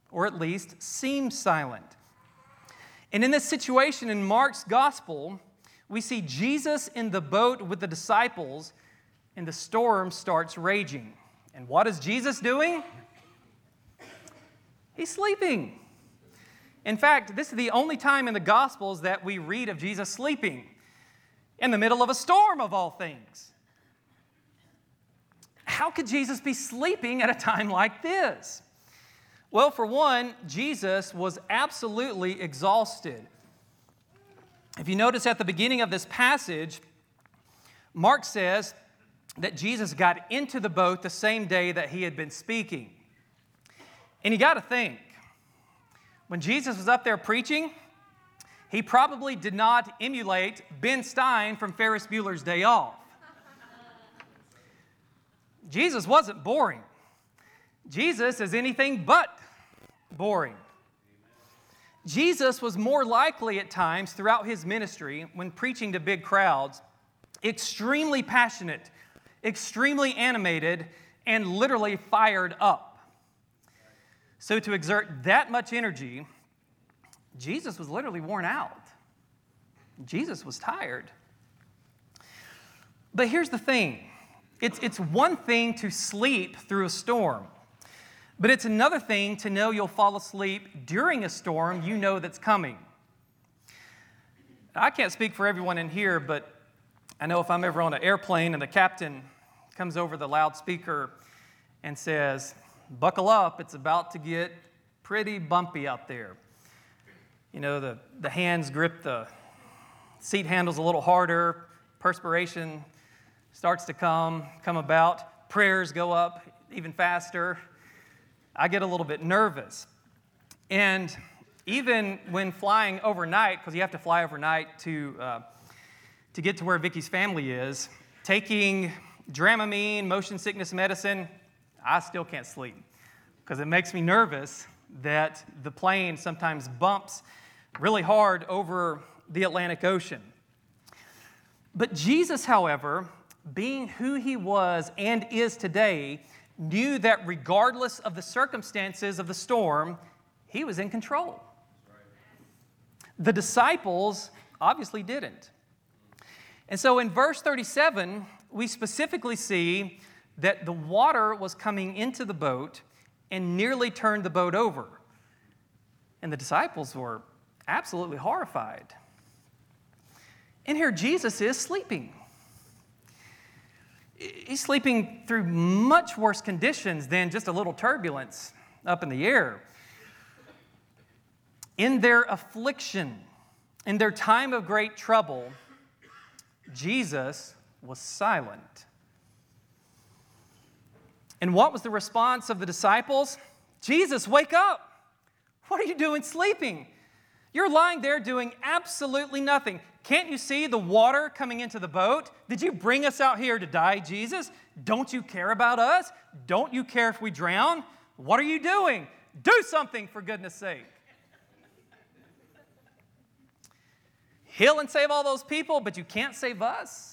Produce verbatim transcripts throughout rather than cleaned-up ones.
or at least seemed silent. And in this situation in Mark's gospel, we see Jesus in the boat with the disciples, and the storm starts raging. And what is Jesus doing? He's sleeping. In fact, this is the only time in the Gospels that we read of Jesus sleeping, in the middle of a storm of all things. How could Jesus be sleeping at a time like this? Well, for one, Jesus was absolutely exhausted. If you notice at the beginning of this passage, Mark says that Jesus got into the boat the same day that he had been speaking. And you got to think, when Jesus was up there preaching, he probably did not emulate Ben Stein from Ferris Bueller's Day Off. Jesus wasn't boring. Jesus is anything but boring. Jesus was more likely at times throughout his ministry, when preaching to big crowds, extremely passionate, extremely animated, and literally fired up. So to exert that much energy, Jesus was literally worn out. Jesus was tired. But here's the thing. It's, it's one thing to sleep through a storm, but it's another thing to know you'll fall asleep during a storm you know that's coming. I can't speak for everyone in here, but I know if I'm ever on an airplane and the captain comes over the loudspeaker and says, "Buckle up, it's about to get pretty bumpy out there." You know, the, the hands grip the seat handles a little harder, perspiration starts to come, come about, prayers go up even faster. I get a little bit nervous. And even when flying overnight, because you have to fly overnight to, uh, to get to where Vicky's family is, taking Dramamine, motion sickness medicine, I still can't sleep because it makes me nervous that the plane sometimes bumps really hard over the Atlantic Ocean. But Jesus, however, being who he was and is today, knew that regardless of the circumstances of the storm, he was in control. The disciples obviously didn't. And so in verse thirty-seven, we specifically see that the water was coming into the boat and nearly turned the boat over. And the disciples were absolutely horrified. And here Jesus is sleeping. He's sleeping through much worse conditions than just a little turbulence up in the air. In their affliction, in their time of great trouble, Jesus was silent. And what was the response of the disciples? "Jesus, wake up! What are you doing sleeping? You're lying there doing absolutely nothing. Can't you see the water coming into the boat? Did you bring us out here to die, Jesus? Don't you care about us? Don't you care if we drown? What are you doing? Do something, for goodness sake." Heal and save all those people, but you can't save us?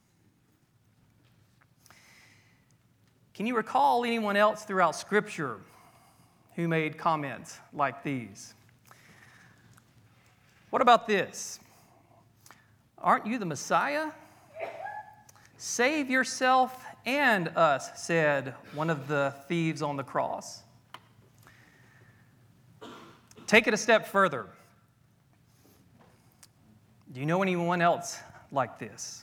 Can you recall anyone else throughout Scripture who made comments like these? What about this? "Aren't you the Messiah? Save yourself and us," said one of the thieves on the cross. Take it a step further. Do you know anyone else like this?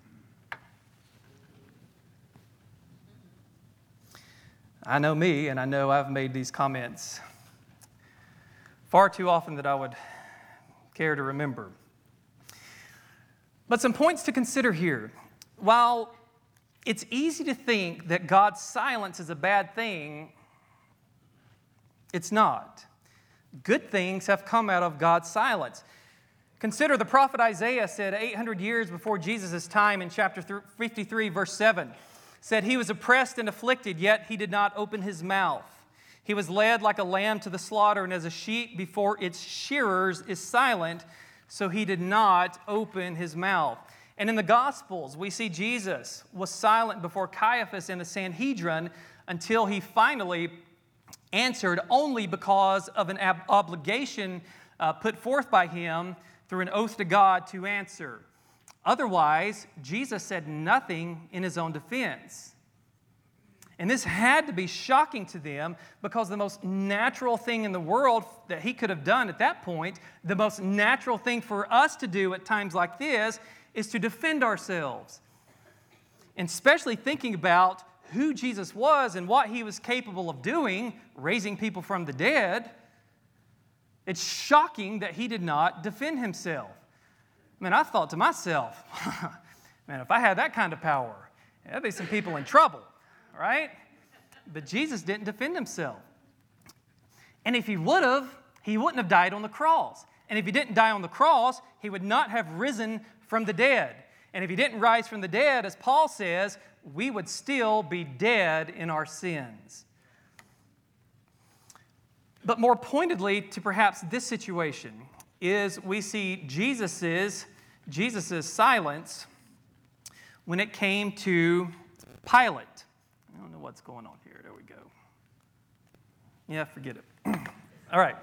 I know me, and I know I've made these comments far too often that I would care to remember. But some points to consider here. While it's easy to think that God's silence is a bad thing, it's not. Good things have come out of God's silence. Consider the prophet Isaiah said eight hundred years before Jesus' time in chapter fifty-three, verse seven, said, "He was oppressed and afflicted, yet he did not open his mouth. He was led like a lamb to the slaughter, and as a sheep before its shearers is silent, so he did not open his mouth." And in the Gospels, we see Jesus was silent before Caiaphas and the Sanhedrin until he finally answered only because of an ab- obligation uh, put forth by him through an oath to God to answer. Otherwise, Jesus said nothing in his own defense. And this had to be shocking to them because the most natural thing in the world that he could have done at that point, the most natural thing for us to do at times like this, is to defend ourselves. And especially thinking about who Jesus was and what he was capable of doing, raising people from the dead, it's shocking that he did not defend himself. Man, I thought to myself, man, if I had that kind of power, there'd be some people in trouble, right? But Jesus didn't defend himself. And if he would have, he wouldn't have died on the cross. And if he didn't die on the cross, he would not have risen from the dead. And if he didn't rise from the dead, as Paul says, we would still be dead in our sins. But more pointedly to perhaps this situation is we see Jesus's, Jesus's silence when it came to Pilate. I don't know what's going on here. There we go. Yeah, forget it. All right.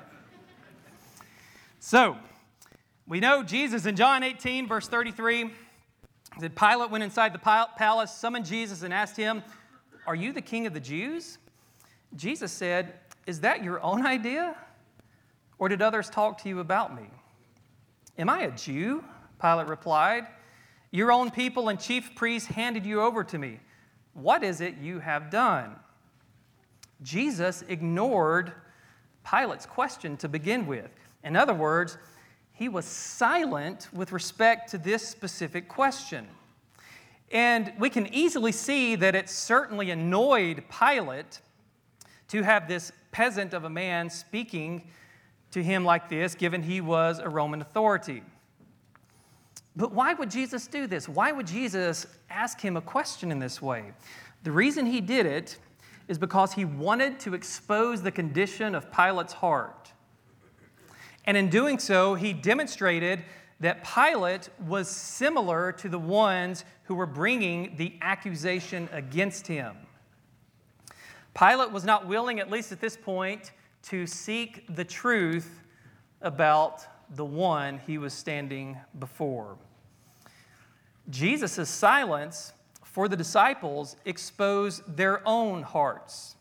So, we know Jesus in John eighteen, verse thirty-three, that Pilate went inside the palace, summoned Jesus, and asked him, "Are you the king of the Jews?" Jesus said, "Is that your own idea? Or did others talk to you about me?" "Am I a Jew?" Pilate replied. "Your own people and chief priests handed you over to me. What is it you have done?" Jesus ignored Pilate's question to begin with. In other words, he was silent with respect to this specific question. And we can easily see that it certainly annoyed Pilate to have this peasant of a man speaking to him like this, given he was a Roman authority. But why would Jesus do this? Why would Jesus ask him a question in this way? The reason he did it is because he wanted to expose the condition of Pilate's heart. And in doing so, he demonstrated that Pilate was similar to the ones who were bringing the accusation against him. Pilate was not willing, at least at this point, to seek the truth about the one he was standing before. Jesus' silence for the disciples exposed their own hearts.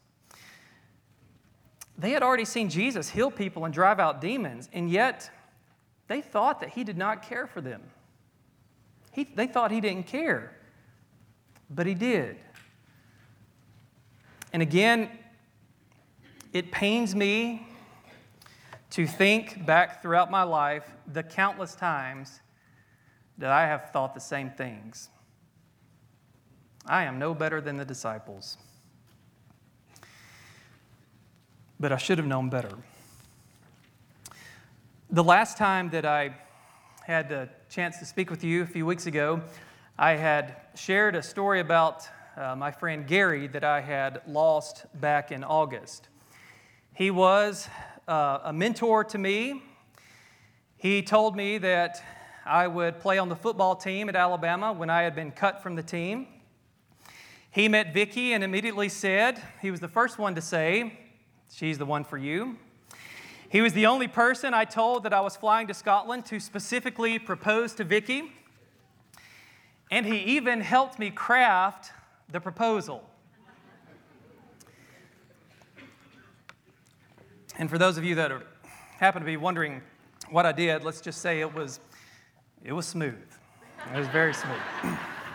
They had already seen Jesus heal people and drive out demons, and yet they thought that he did not care for them. He, they thought he didn't care, but he did. And again, it pains me to think back throughout my life the countless times that I have thought the same things. I am no better than the disciples. But I should have known better. The last time that I had the chance to speak with you a few weeks ago, I had shared a story about uh, my friend Gary that I had lost back in August. He was uh, a mentor to me. He told me that I would play on the football team at Alabama when I had been cut from the team. He met Vicky and immediately said, he was the first one to say, "She's the one for you." He was the only person I told that I was flying to Scotland to specifically propose to Vicky. And he even helped me craft the proposal. And for those of you that are, happen to be wondering what I did, let's just say it was, it was smooth. It was very smooth.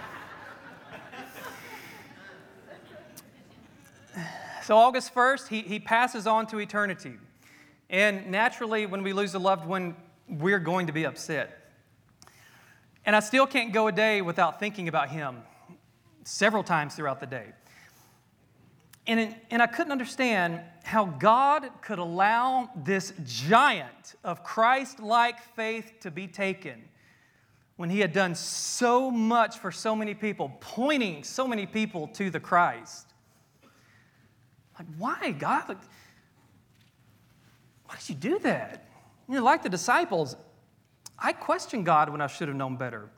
So August first, he, he passes on to eternity. And naturally, when we lose a loved one, we're going to be upset. And I still can't go a day without thinking about him several times throughout the day. And, it, and I couldn't understand how God could allow this giant of Christ-like faith to be taken when he had done so much for so many people, pointing so many people to the Christ. Like, why, God? Like, why did you do that? You know, like the disciples, I questioned God when I should have known better.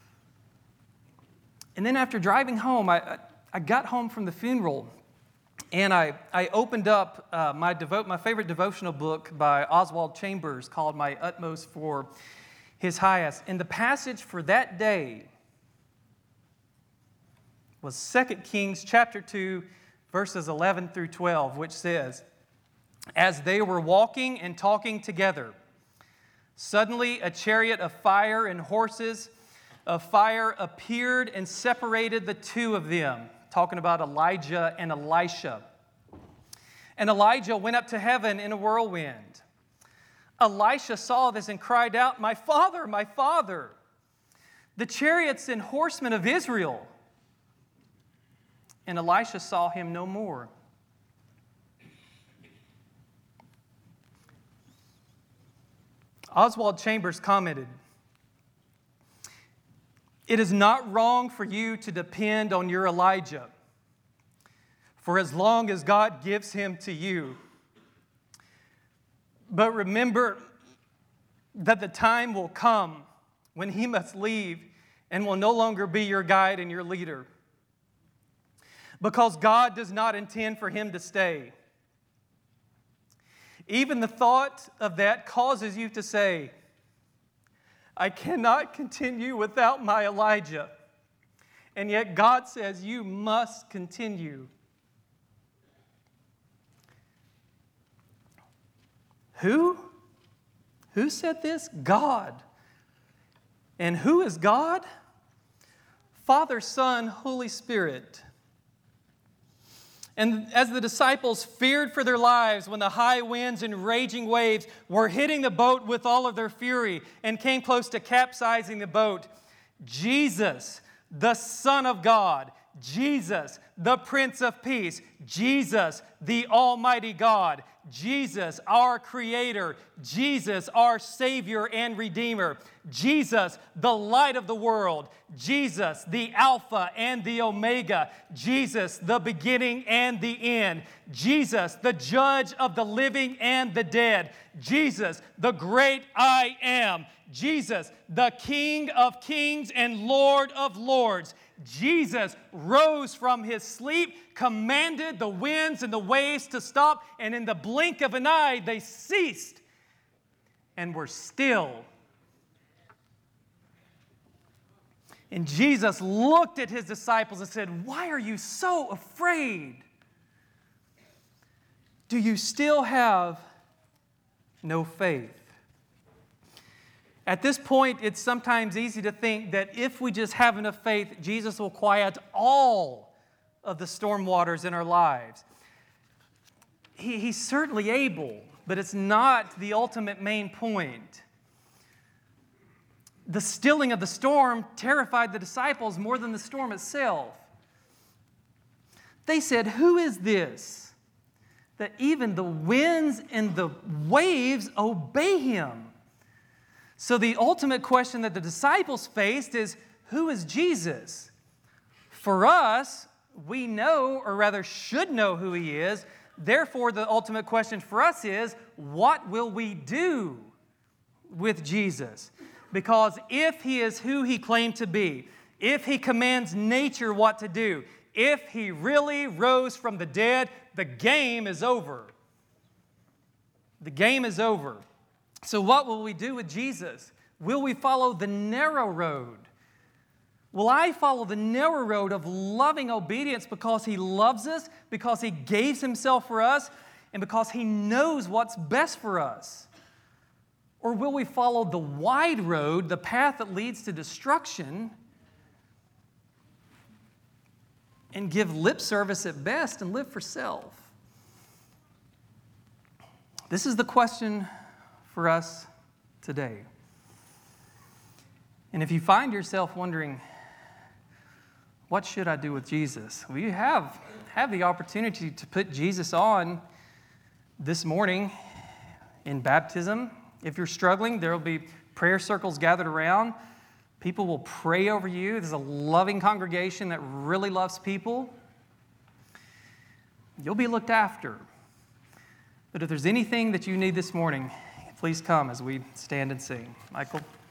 And then after driving home, I, I got home from the funeral, And I, I opened up uh, my, devo- my favorite devotional book by Oswald Chambers called My Utmost for His Highest. And the passage for that day was Second Kings chapter two, verses eleven through twelve, which says, "As they were walking and talking together, suddenly a chariot of fire and horses of fire appeared and separated the two of them." Talking about Elijah and Elisha. "And Elijah went up to heaven in a whirlwind. Elisha saw this and cried out, 'My father, my father, the chariots and horsemen of Israel.' And Elisha saw him no more." Oswald Chambers commented, "It is not wrong for you to depend on your Elijah, for as long as God gives him to you. But remember that the time will come when he must leave and will no longer be your guide and your leader, because God does not intend for him to stay. Even the thought of that causes you to say, 'I cannot continue without my Elijah.' And yet God says you must continue." Who? Who said this? God. And who is God? Father, Son, Holy Spirit. And as the disciples feared for their lives when the high winds and raging waves were hitting the boat with all of their fury and came close to capsizing the boat, Jesus, the Son of God, Jesus, the Prince of Peace, Jesus, the Almighty God, Jesus, our Creator, Jesus, our Savior and Redeemer, Jesus, the light of the world, Jesus, the Alpha and the Omega, Jesus, the beginning and the end, Jesus, the Judge of the living and the dead, Jesus, the great I Am, Jesus, the King of kings and Lord of lords. Jesus rose from his sleep, commanded the winds and the waves to stop, and in the blink of an eye they ceased and were still. And Jesus looked at his disciples and said, "Why are you so afraid? Do you still have no faith?" At this point, it's sometimes easy to think that if we just have enough faith, Jesus will quiet all of the storm waters in our lives. He, he's certainly able, but it's not the ultimate main point. The stilling of the storm terrified the disciples more than the storm itself. They said, "Who is this, that even the winds and the waves obey him?" So the ultimate question that the disciples faced is, who is Jesus? For us, we know, or rather should know who he is. Therefore, the ultimate question for us is, what will we do with Jesus? Because if he is who he claimed to be, if he commands nature what to do, if he really rose from the dead, the game is over. The game is over. So what will we do with Jesus? Will we follow the narrow road? Will I follow the narrow road of loving obedience because he loves us, because he gave himself for us, and because he knows what's best for us? Or will we follow the wide road, the path that leads to destruction, and give lip service at best and live for self? This is the question for us today. And if you find yourself wondering, what should I do with Jesus? Well, you have, have the opportunity to put Jesus on this morning in baptism. If you're struggling, there will be prayer circles gathered around. People will pray over you. There's a loving congregation that really loves people. You'll be looked after. But if there's anything that you need this morning, please come as we stand and sing. Michael?